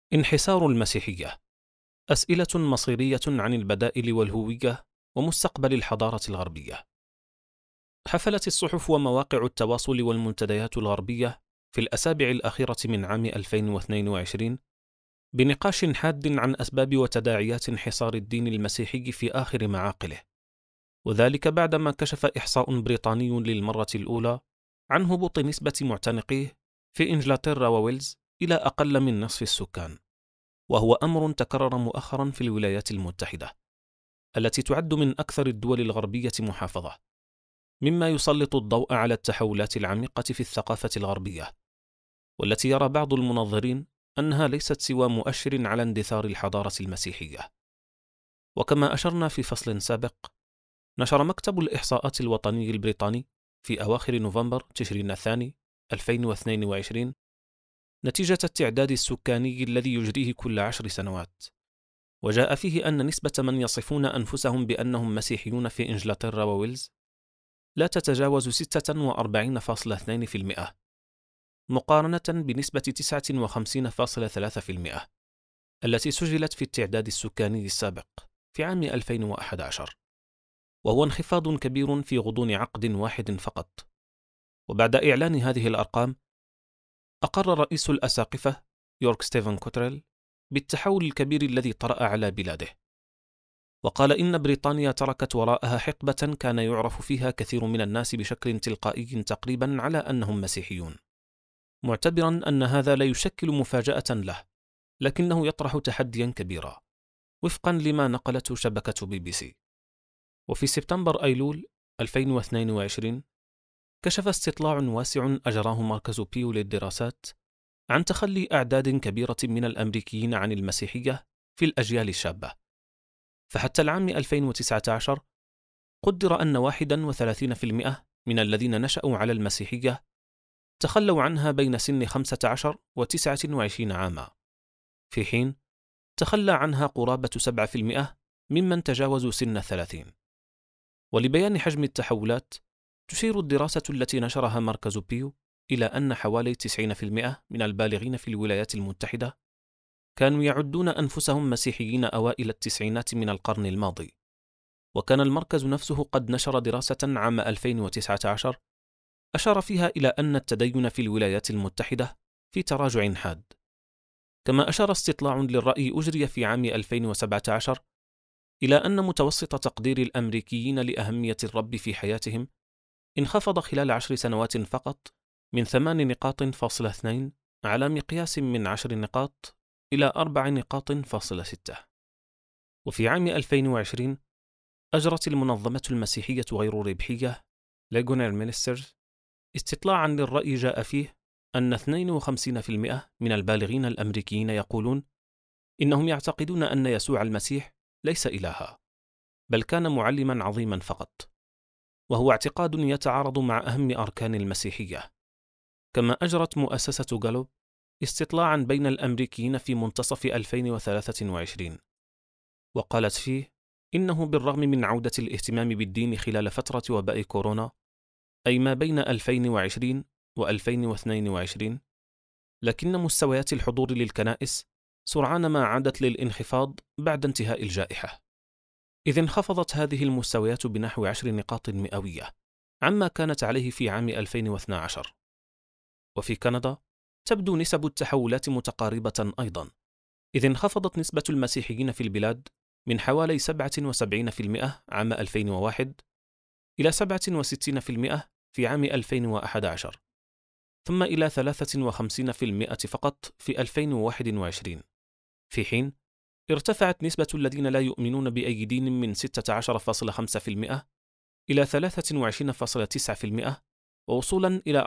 انحسار المسيحية. أسئلة مصيرية عن البدائل والهوية ومستقبل الحضارة الغربية. حفلت الصحف ومواقع التواصل والمنتديات الغربية في الأسابيع الأخيرة من عام 2022 بنقاش حاد عن أسباب وتداعيات انحسار الدين المسيحي في آخر معاقله، وذلك بعدما كشف إحصاء بريطاني للمرة الأولى عن هبوط نسبة معتنقيه في إنجلترا وويلز إلى أقل من نصف السكان، وهو أمر تكرر مؤخرا في الولايات المتحدة التي تعد من أكثر الدول الغربية محافظة، مما يسلط الضوء على التحولات العميقة في الثقافة الغربية، والتي يرى بعض المنظرين أنها ليست سوى مؤشر على اندثار الحضارة المسيحية. وكما أشرنا في فصل سابق، نشر مكتب الإحصاءات الوطني البريطاني في أواخر نوفمبر تشرين الثاني 2022 نتيجة التعداد السكاني الذي يجريه كل 10 سنوات، وجاء فيه أن نسبة من يصفون أنفسهم بأنهم مسيحيون في إنجلترا وويلز لا تتجاوز 46.2%، مقارنة بنسبة 59.3% التي سجلت في التعداد السكاني السابق في عام 2011، وهو انخفاض كبير في غضون عقد واحد فقط. وبعد إعلان هذه الأرقام، أقر رئيس الأساقفة يورك ستيفن كوتريل بالتحول الكبير الذي طرأ على بلاده، وقال إن بريطانيا تركت وراءها حقبة كان يعرف فيها كثير من الناس بشكل تلقائي تقريبا على أنهم مسيحيون، معتبرا أن هذا لا يشكل مفاجأة له، لكنه يطرح تحديا كبيرا وفقا لما نقلته شبكة BBC. وفي سبتمبر أيلول 2022 كشف استطلاع واسع أجراه مركز بيو للدراسات عن تخلي أعداد كبيرة من الأمريكيين عن المسيحية في الأجيال الشابة، فحتى العام 2019 قدر أن 31% من الذين نشأوا على المسيحية تخلوا عنها بين سن 15 و 29 عاما، في حين تخلى عنها قرابة 7% ممن تجاوزوا سن 30. ولبيان حجم التحولات، تشير الدراسة التي نشرها مركز بيو إلى أن حوالي 90% من البالغين في الولايات المتحدة كانوا يعدون أنفسهم مسيحيين أوائل التسعينات من القرن الماضي. وكان المركز نفسه قد نشر دراسة عام 2019 أشار فيها إلى أن التدين في الولايات المتحدة في تراجع حاد. كما أشار استطلاع للرأي أجري في عام 2017 إلى أن متوسط تقدير الأمريكيين لأهمية الرب في حياتهم انخفض خلال 10 سنوات فقط من 8.2 نقاط على مقياس من 10 نقاط إلى 4.6 نقاط. وفي عام 2020 أجرت المنظمة المسيحية غير الربحية ليجونير مينسترز استطلاعا للرأي جاء فيه أن 52% من البالغين الأمريكيين يقولون إنهم يعتقدون أن يسوع المسيح ليس إلها، بل كان معلما عظيما فقط، وهو اعتقاد يتعارض مع أهم أركان المسيحية. كما أجرت مؤسسة غالوب استطلاعا بين الأمريكيين في منتصف 2023 وقالت فيه إنه بالرغم من عودة الاهتمام بالدين خلال فترة وباء كورونا، أي ما بين 2020 و2022، لكن مستويات الحضور للكنائس سرعان ما عادت للانخفاض بعد انتهاء الجائحة، إذ انخفضت هذه المستويات بنحو 10 نقاط مئوية عما كانت عليه في عام 2012. وفي كندا تبدو نسب التحولات متقاربة أيضا، إذ انخفضت نسبة المسيحيين في البلاد من حوالي 77% عام 2001 إلى 67% في عام 2011، ثم إلى 53% فقط في 2021، في حين ارتفعت نسبة الذين لا يؤمنون بأي دين من 16.5% إلى 23.9%، ووصولا إلى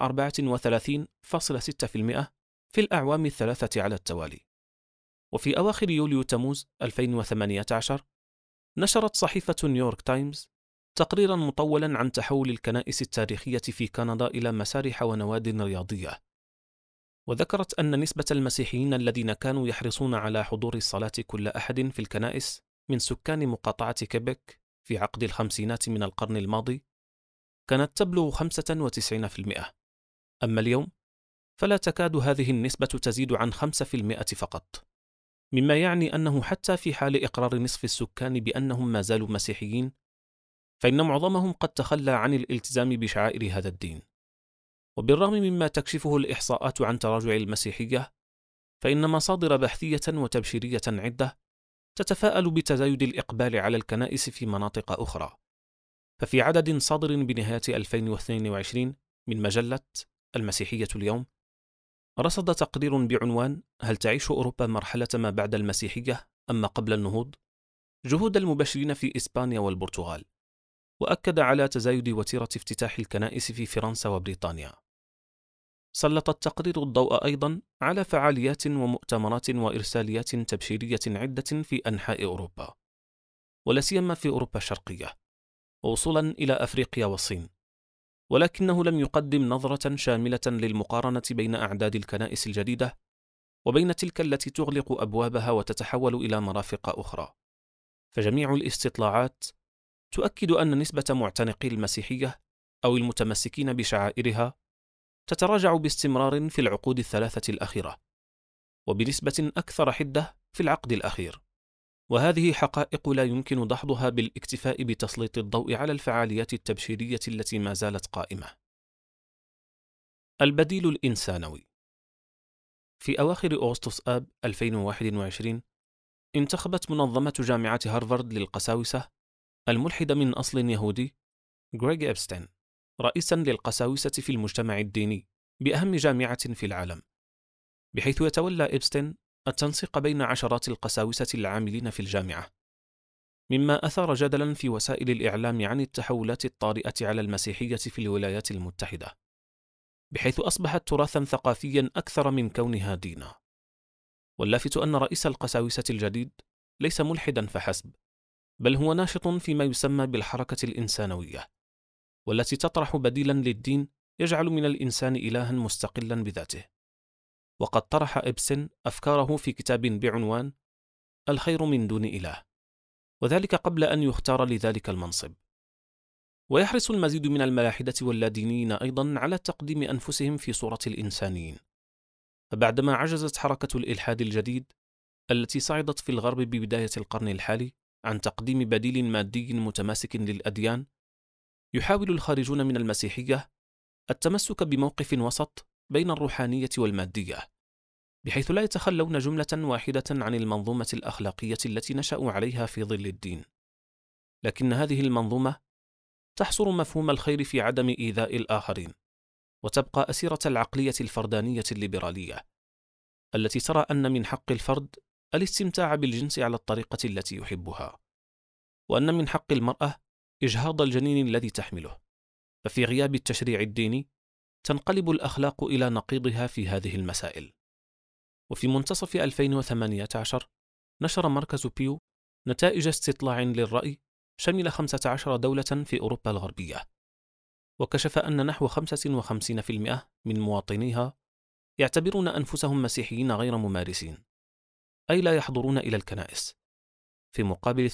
34.6% في الأعوام الثلاثة على التوالي. وفي أواخر يوليو تموز 2018 نشرت صحيفة نيويورك تايمز تقريرا مطولا عن تحول الكنائس التاريخية في كندا إلى مسارح ونواد رياضية، وذكرت أن نسبة المسيحيين الذين كانوا يحرصون على حضور الصلاة كل أحد في الكنائس من سكان مقاطعة كيبك في عقد الخمسينات من القرن الماضي كانت تبلغ 95%، أما اليوم فلا تكاد هذه النسبة تزيد عن 5% فقط. مما يعني أنه حتى في حال إقرار نصف السكان بأنهم ما زالوا مسيحيين، فإن معظمهم قد تخلى عن الالتزام بشعائر هذا الدين. وبالرغم مما تكشفه الإحصاءات عن تراجع المسيحية، فإن مصادر بحثية وتبشيرية عدة تتفاءل بتزايد الإقبال على الكنائس في مناطق أخرى. ففي عدد صادر بنهاية 2022 من مجلة المسيحية اليوم، رصد تقرير بعنوان "هل تعيش أوروبا مرحلة ما بعد المسيحية أم ما قبل النهوض?" جهود المبشرين في إسبانيا والبرتغال، وأكد على تزايد وتيرة افتتاح الكنائس في فرنسا وبريطانيا. سلط التقرير الضوء أيضا على فعاليات ومؤتمرات وإرساليات تبشيرية عدة في أنحاء أوروبا، ولا سيما في أوروبا الشرقية، ووصولا إلى أفريقيا والصين، ولكنه لم يقدم نظرة شاملة للمقارنة بين أعداد الكنائس الجديدة وبين تلك التي تغلق أبوابها وتتحول إلى مرافق أخرى. فجميع الاستطلاعات تؤكد أن نسبة معتنقي المسيحية أو المتمسكين بشعائرها تتراجع باستمرار في العقود الثلاثة الأخيرة، وبنسبة أكثر حدة في العقد الأخير. وهذه حقائق لا يمكن دحضها بالاكتفاء بتسليط الضوء على الفعاليات التبشيرية التي ما زالت قائمة. البديل الإنسانوي. في أواخر أغسطس آب 2021 انتخبت منظمة جامعة هارفارد للقساوسة الملحد من أصل يهودي غريغ إبستين رئيسا للقساوسة في المجتمع الديني بأهم جامعة في العالم، بحيث يتولى إبستين التنسيق بين عشرات القساوسة العاملين في الجامعة، مما أثار جدلا في وسائل الإعلام عن التحولات الطارئة على المسيحية في الولايات المتحدة، بحيث أصبحت تراثا ثقافيا أكثر من كونها دينا. واللافت أن رئيس القساوسة الجديد ليس ملحدا فحسب، بل هو ناشط فيما يسمى بالحركة الإنسانوية، والتي تطرح بديلا للدين يجعل من الإنسان إلها مستقلا بذاته. وقد طرح إبسن أفكاره في كتاب بعنوان "الخير من دون إله"، وذلك قبل أن يختار لذلك المنصب. ويحرص المزيد من الملاحدة واللادينيين أيضا على تقديم أنفسهم في صورة الإنسانيين. فبعدما عجزت حركة الإلحاد الجديد التي صعدت في الغرب ببداية القرن الحالي عن تقديم بديل مادي متماسك للأديان، يحاول الخارجون من المسيحية التمسك بموقف وسط بين الروحانية والمادية، بحيث لا يتخلون جملة واحدة عن المنظومة الأخلاقية التي نشأوا عليها في ظل الدين. لكن هذه المنظومة تحصر مفهوم الخير في عدم إيذاء الآخرين، وتبقى أسيرة العقلية الفردانية الليبرالية التي ترى أن من حق الفرد الاستمتاع بالجنس على الطريقة التي يحبها، وأن من حق المرأة إجهاض الجنين الذي تحمله. ففي غياب التشريع الديني تنقلب الأخلاق إلى نقيضها في هذه المسائل. وفي منتصف 2018 نشر مركز بيو نتائج استطلاع للرأي شمل 15 دولة في أوروبا الغربية، وكشف أن نحو 55% من مواطنيها يعتبرون أنفسهم مسيحيين غير ممارسين، أي لا يحضرون إلى الكنائس، في مقابل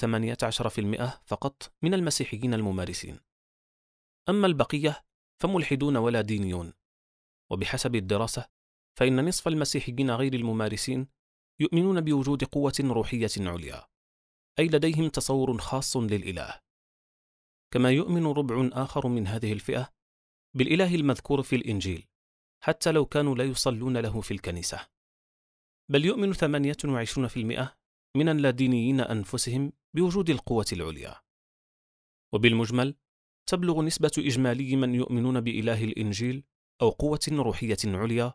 18% فقط من المسيحيين الممارسين. أما البقية فملحدون ولا دينيون. وبحسب الدراسة فإن نصف المسيحيين غير الممارسين يؤمنون بوجود قوة روحية عليا، أي لديهم تصور خاص للإله. كما يؤمن ربع آخر من هذه الفئة بالإله المذكور في الإنجيل، حتى لو كانوا لا يصلون له في الكنيسة. بل يؤمن 28% من اللادينيين أنفسهم بوجود القوة العليا. وبالمجمل تبلغ نسبة إجمالي من يؤمنون بإله الإنجيل أو قوة روحية عليا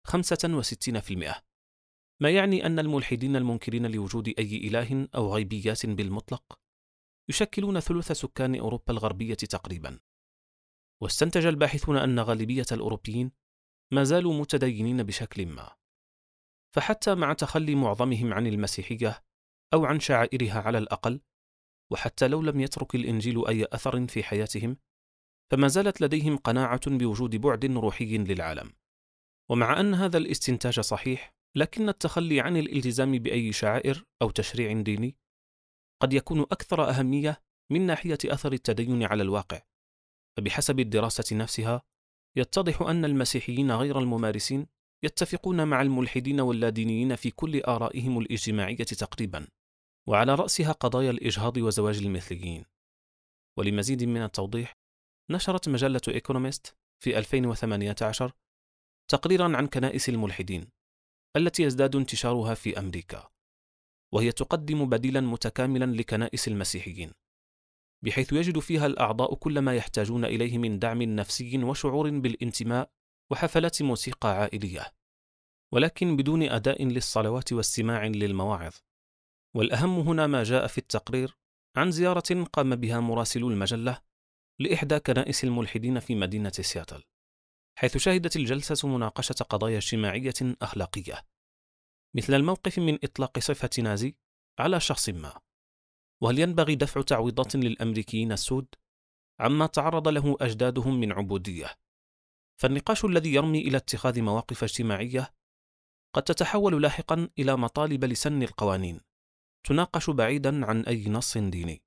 65%، ما يعني أن الملحدين المنكرين لوجود أي إله أو غيبيات بالمطلق يشكلون ثلث سكان أوروبا الغربية تقريبا. واستنتج الباحثون أن غالبية الأوروبيين ما زالوا متدينين بشكل ما، فحتى مع تخلي معظمهم عن المسيحية أو عن شعائرها على الأقل، وحتى لو لم يترك الإنجيل أي أثر في حياتهم، فما زالت لديهم قناعة بوجود بعد روحي للعالم. ومع أن هذا الاستنتاج صحيح، لكن التخلي عن الالتزام بأي شعائر أو تشريع ديني قد يكون أكثر أهمية من ناحية أثر التدين على الواقع. فبحسب الدراسة نفسها يتضح أن المسيحيين غير الممارسين يتفقون مع الملحدين واللادينيين في كل آرائهم الاجتماعية تقريبا، وعلى رأسها قضايا الإجهاض وزواج المثليين. ولمزيد من التوضيح، نشرت مجلة إيكونومست في 2018 تقريرا عن كنائس الملحدين التي يزداد انتشارها في أمريكا، وهي تقدم بديلا متكاملا لكنائس المسيحيين، بحيث يجد فيها الأعضاء كل ما يحتاجون إليه من دعم نفسي وشعور بالانتماء وحفلات موسيقى عائلية، ولكن بدون أداء للصلوات واستماع للمواعظ. والأهم هنا ما جاء في التقرير عن زيارة قام بها مراسلو المجلة لإحدى كنائس الملحدين في مدينة سياتل، حيث شهدت الجلسة مناقشة قضايا اجتماعية أخلاقية، مثل الموقف من إطلاق صفة نازي على شخص ما، وهل ينبغي دفع تعويضات للأمريكيين السود عما تعرض له أجدادهم من عبودية. فالنقاش الذي يرمي إلى اتخاذ مواقف اجتماعية قد تتحول لاحقا إلى مطالب لسن القوانين تناقش بعيدا عن أي نص ديني.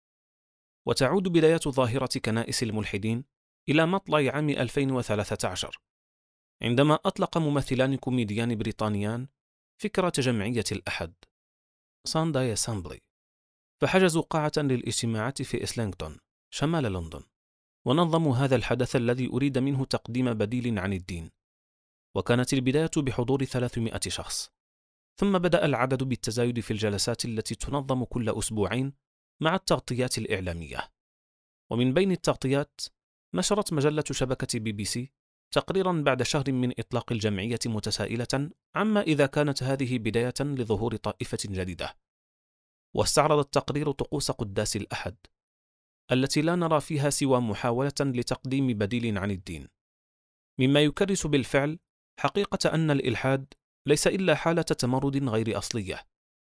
وتعود بداية ظاهرة كنائس الملحدين إلى مطلع عام 2013، عندما أطلق ممثلان كوميديان بريطانيان فكرة جمعية الأحد سانداي أسامبلي، فحجزوا قاعة للاجتماعات في إسلينغتون شمال لندن، ونظموا هذا الحدث الذي أريد منه تقديم بديل عن الدين. وكانت البداية بحضور 300 شخص، ثم بدأ العدد بالتزايد في الجلسات التي تنظم كل أسبوعين مع التغطيات الإعلامية. ومن بين التغطيات نشرت مجلة شبكة BBC تقريرا بعد شهر من إطلاق الجمعية متسائلة عما إذا كانت هذه بداية لظهور طائفة جديدة. واستعرض التقرير طقوس قداس الأحد التي لا نرى فيها سوى محاولة لتقديم بديل عن الدين، مما يكرس بالفعل حقيقة أن الإلحاد ليس إلا حالة تمرد غير أصلية.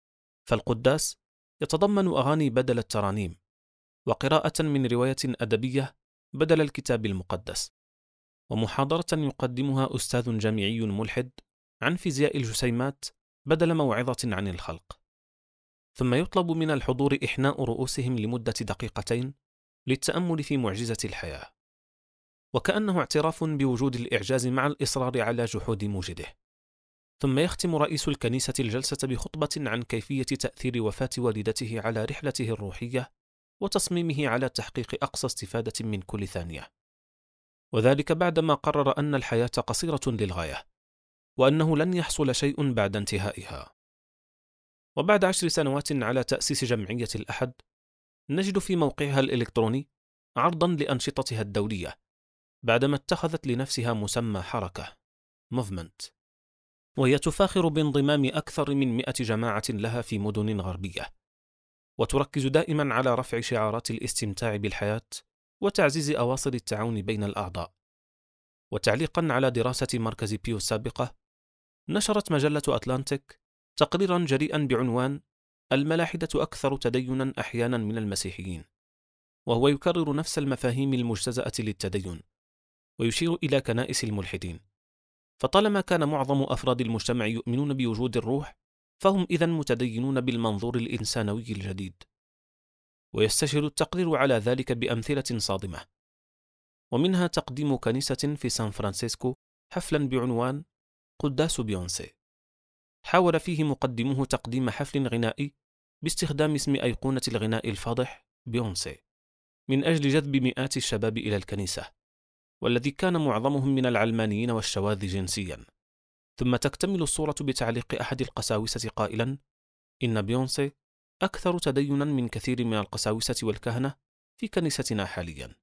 فالقداس يتضمن أغاني بدل الترانيم، وقراءة من رواية أدبية بدل الكتاب المقدس، ومحاضرة يقدمها أستاذ جامعي ملحد عن فيزياء الجسيمات بدل موعظة عن الخلق. ثم يطلب من الحضور إحناء رؤوسهم لمدة دقيقتين للتأمل في معجزة الحياة، وكأنه اعتراف بوجود الإعجاز مع الإصرار على جحود موجده. ثم يختم رئيس الكنيسة الجلسة بخطبة عن كيفية تأثير وفاة والدته على رحلته الروحية وتصميمه على تحقيق أقصى استفادة من كل ثانية، وذلك بعدما قرر أن الحياة قصيرة للغاية، وأنه لن يحصل شيء بعد انتهائها. وبعد 10 سنوات على تأسيس جمعية الأحد، نجد في موقعها الإلكتروني عرضا لأنشطتها الدولية بعدما اتخذت لنفسها مسمى حركة Movement، وهي تفاخر بانضمام أكثر من 100 جماعة لها في مدن غربية، وتركز دائما على رفع شعارات الاستمتاع بالحياة وتعزيز أواصر التعاون بين الأعضاء. وتعليقا على دراسة مركز بيو السابقة، نشرت مجلة أتلانتيك تقريرا جريئا بعنوان الملاحدة أكثر تدينا أحيانا من المسيحيين، وهو يكرر نفس المفاهيم المجتزأة للتدين، ويشير إلى كنائس الملحدين. فطالما كان معظم أفراد المجتمع يؤمنون بوجود الروح، فهم إذن متدينون بالمنظور الإنسانوي الجديد. ويستشهد التقرير على ذلك بأمثلة صادمة، ومنها تقديم كنيسة في سان فرانسيسكو حفلا بعنوان قداس بيونسي، حاول فيه مقدموه تقديم حفل غنائي باستخدام اسم أيقونة الغناء الفاضح بيونسي من أجل جذب مئات الشباب إلى الكنيسة، والذي كان معظمهم من العلمانيين والشواذ جنسيا. ثم تكتمل الصورة بتعليق أحد القساوسة قائلا: إن بيونسي أكثر تدينا من كثير من القساوسة والكهنة في كنيستنا حاليا.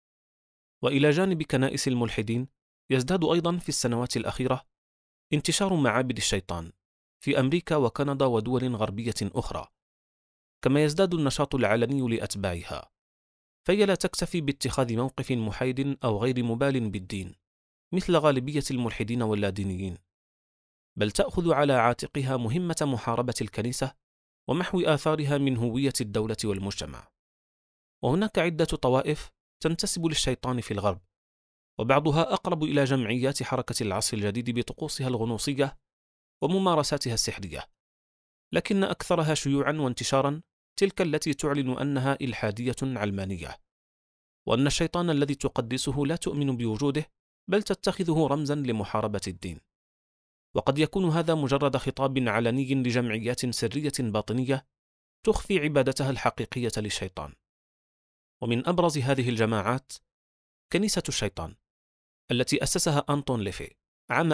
وإلى جانب كنائس الملحدين، يزداد أيضا في السنوات الأخيرة انتشار معابد الشيطان في أمريكا وكندا ودول غربية أخرى، كما يزداد النشاط العلني لأتباعها، فهي لا تكتفي باتخاذ موقف محايد أو غير مبال بالدين مثل غالبية الملحدين واللادينيين، بل تأخذ على عاتقها مهمة محاربة الكنيسة ومحو آثارها من هوية الدولة والمجتمع. وهناك عدة طوائف تنتسب للشيطان في الغرب، وبعضها أقرب إلى جمعيات حركة العصر الجديد بطقوسها الغنوصية وممارساتها السحرية، لكن أكثرها شيوعا وانتشارا تلك التي تعلن أنها إلحادية علمانية، وأن الشيطان الذي تقدسه لا تؤمن بوجوده، بل تتخذه رمزا لمحاربة الدين. وقد يكون هذا مجرد خطاب علني لجمعيات سرية باطنية تخفي عبادتها الحقيقية للشيطان. ومن أبرز هذه الجماعات كنيسة الشيطان، التي أسسها أنطون ليفي عام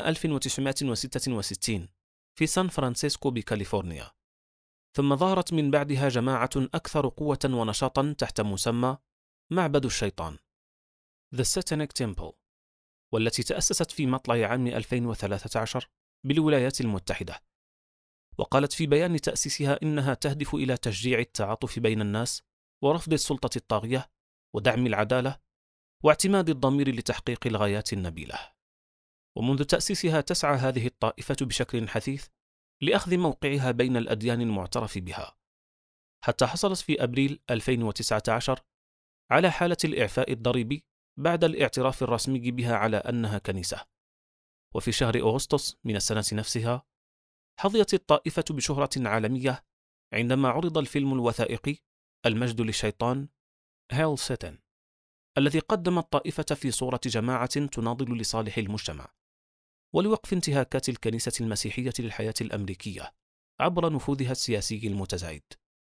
1966 في سان فرانسيسكو بكاليفورنيا، ثم ظهرت من بعدها جماعة أكثر قوة ونشاطا تحت مسمى معبد الشيطان The Satanic Temple، والتي تأسست في مطلع عام 2013 بالولايات المتحدة. وقالت في بيان تأسيسها إنها تهدف إلى تشجيع التعاطف بين الناس ورفض السلطة الطاغية ودعم العدالة واعتماد الضمير لتحقيق الغايات النبيلة. ومنذ تأسيسها تسعى هذه الطائفة بشكل حثيث لأخذ موقعها بين الأديان المعترف بها، حتى حصلت في أبريل 2019 على حالة الإعفاء الضريبي بعد الاعتراف الرسمي بها على أنها كنيسة. وفي شهر أغسطس من السنة نفسها حظيت الطائفة بشهرة عالمية عندما عرض الفيلم الوثائقي المجد للشيطان Hell Satan، الذي قدم الطائفة في صورة جماعة تناضل لصالح المجتمع ولوقف انتهاكات الكنيسة المسيحية للحياة الأمريكية عبر نفوذها السياسي المتزايد.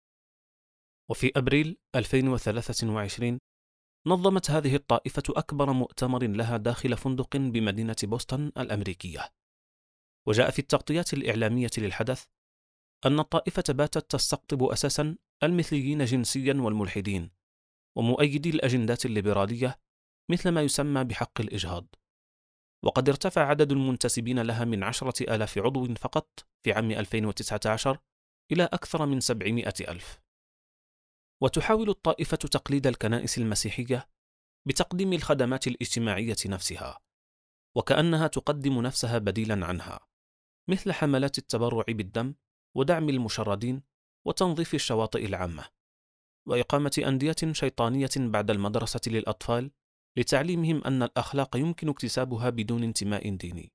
وفي أبريل 2023 نظمت هذه الطائفة أكبر مؤتمر لها داخل فندق بمدينة بوسطن الأمريكية. وجاء في التغطيات الإعلامية للحدث أن الطائفة باتت تستقطب أساسا المثليين جنسيا والملحدين ومؤيدي الأجندات الليبرالية مثل ما يسمى بحق الإجهاض. وقد ارتفع عدد المنتسبين لها من 10,000 عضو فقط في عام 2019 إلى أكثر من 700,000. وتحاول الطائفة تقليد الكنائس المسيحية بتقديم الخدمات الاجتماعية نفسها، وكأنها تقدم نفسها بديلا عنها، مثل حملات التبرع بالدم ودعم المشردين وتنظيف الشواطئ العامة، وإقامة أندية شيطانية بعد المدرسة للأطفال لتعليمهم أن الأخلاق يمكن اكتسابها بدون انتماء ديني.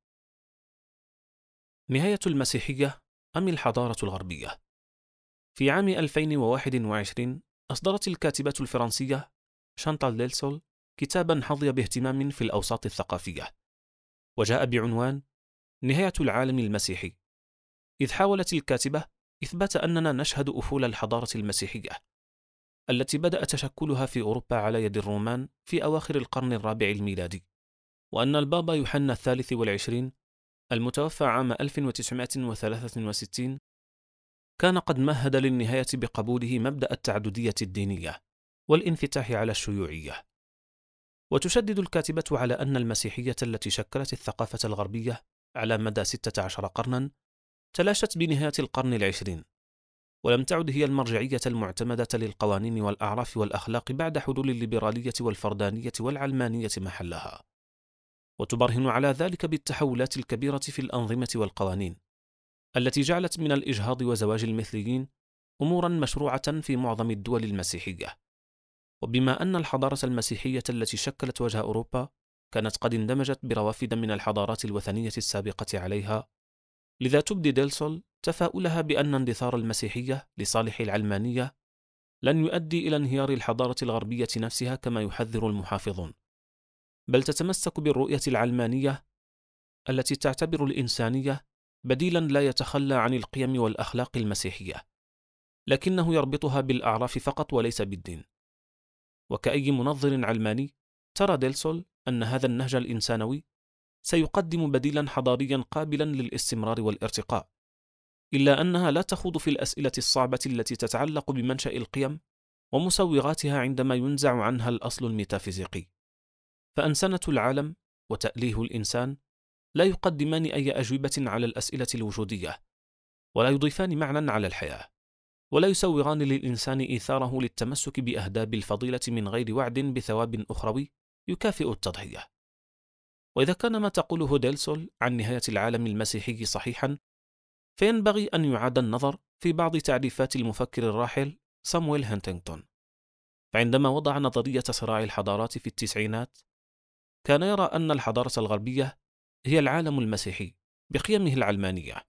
نهاية المسيحية أم الحضارة الغربية؟ في عام 2021 أصدرت الكاتبة الفرنسية شانتال ديلسول كتابا حظي باهتمام في الأوساط الثقافية، وجاء بعنوان نهاية العالم المسيحي، إذ حاولت الكاتبة إثبات أننا نشهد أفول الحضارة المسيحية التي بدأ تشكلها في أوروبا على يد الرومان في أواخر القرن الرابع الميلادي، وأن البابا يوحنا الثالث والعشرين المتوفى عام 1963 كان قد مهد للنهاية بقبوله مبدأ التعددية الدينية والانفتاح على الشيوعية. وتشدد الكاتبة على أن المسيحية التي شكلت الثقافة الغربية على مدى 16 قرنا تلاشت بنهاية القرن العشرين، ولم تعد هي المرجعية المعتمدة للقوانين والأعراف والأخلاق بعد حلول الليبرالية والفردانية والعلمانية محلها. وتبرهن على ذلك بالتحولات الكبيرة في الأنظمة والقوانين التي جعلت من الإجهاض وزواج المثليين أمورا مشروعة في معظم الدول المسيحية. وبما أن الحضارة المسيحية التي شكلت وجه أوروبا كانت قد اندمجت بروافد من الحضارات الوثنية السابقة عليها، لذا تبدي ديلسول تفاؤلها بأن اندثار المسيحية لصالح العلمانية لن يؤدي إلى انهيار الحضارة الغربية نفسها كما يحذر المحافظون، بل تتمسك بالرؤية العلمانية التي تعتبر الإنسانية بديلا لا يتخلى عن القيم والأخلاق المسيحية، لكنه يربطها بالأعراف فقط وليس بالدين. وكأي منظر علماني ترى ديلسول أن هذا النهج الإنسانوي سيقدم بديلا حضاريا قابلا للاستمرار والارتقاء، إلا أنها لا تخوض في الأسئلة الصعبة التي تتعلق بمنشأ القيم ومسوغاتها عندما ينزع عنها الأصل الميتافيزيقي. فأنسنة العالم وتأليه الإنسان لا يقدمان أي أجوبة على الأسئلة الوجودية، ولا يضيفان معنى على الحياة، ولا يسوغان للإنسان إيثاره للتمسك بأهداب الفضيلة من غير وعد بثواب أخروي يكافئ التضحية. وإذا كان ما تقوله ديلسول عن نهاية العالم المسيحي صحيحا، فينبغي أن يعاد النظر في بعض تعريفات المفكر الراحل سامويل هانتينغتون. فعندما وضع نظرية صراع الحضارات في التسعينات كان يرى أن الحضارة الغربية هي العالم المسيحي بقيمه العلمانية.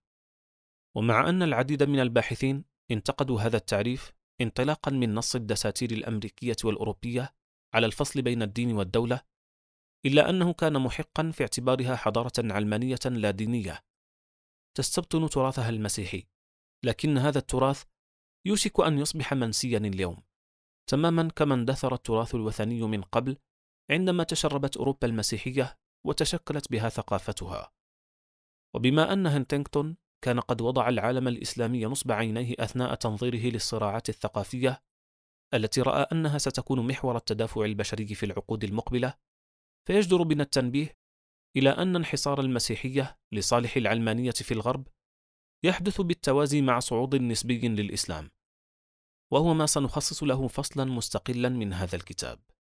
ومع أن العديد من الباحثين انتقدوا هذا التعريف انطلاقا من نص الدساتير الأمريكية والأوروبية على الفصل بين الدين والدولة، إلا أنه كان محقا في اعتبارها حضارة علمانية لا دينية، تستبطن تراثها المسيحي، لكن هذا التراث يوشك أن يصبح منسيا اليوم، تماما كما اندثر التراث الوثني من قبل عندما تشربت أوروبا المسيحية وتشكلت بها ثقافتها. وبما أن هنتينغتون كان قد وضع العالم الإسلامي نصب عينيه أثناء تنظيره للصراعات الثقافية التي رأى أنها ستكون محور التدافع البشري في العقود المقبلة، فيجدر بنا التنبيه إلى أن انحصار المسيحية لصالح العلمانية في الغرب يحدث بالتوازي مع صعود نسبي للإسلام، وهو ما سنخصص له فصلا مستقلا من هذا الكتاب.